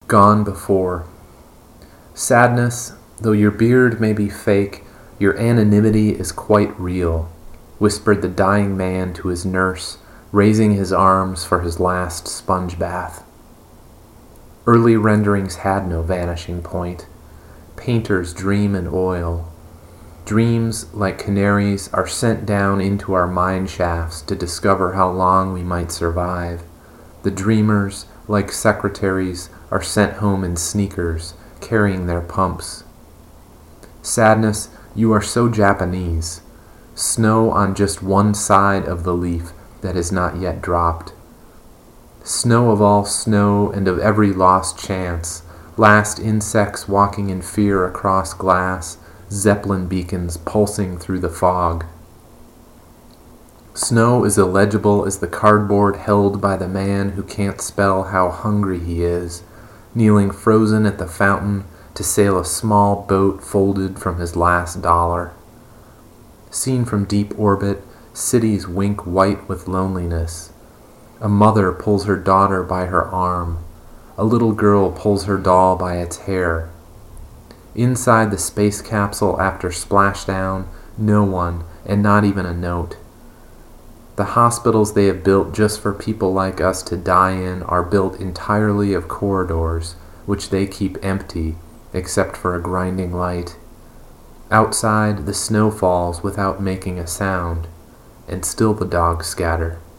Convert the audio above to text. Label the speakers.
Speaker 1: Gone before. Sadness, though your beard may be fake, your anonymity is quite real, whispered the dying man to his nurse, raising his arms for his last sponge bath. Early renderings had no vanishing point. Painters dream in oil. Dreams, like canaries, are sent down into our mine shafts to discover how long we might survive. The dreamers, like secretaries, are sent home in sneakers, carrying their pumps. Sadness, you are so Japanese. Snow on just one side of the leaf that has not yet dropped. Snow of all snow and of every lost chance, last insects walking in fear across glass, Zeppelin beacons pulsing through the fog. Snow is illegible as the cardboard held by the man who can't spell how hungry he is, kneeling frozen at the fountain to sail a small boat folded from his last dollar. Seen from deep orbit, cities wink white with loneliness. A mother pulls her daughter by her arm. A little girl pulls her doll by its hair. Inside the space capsule after splashdown, no one, and not even a note. The hospitals they have built just for people like us to die in are built entirely of corridors, which they keep empty, except for a grinding light. Outside, the snow falls without making a sound, and still the dogs scatter.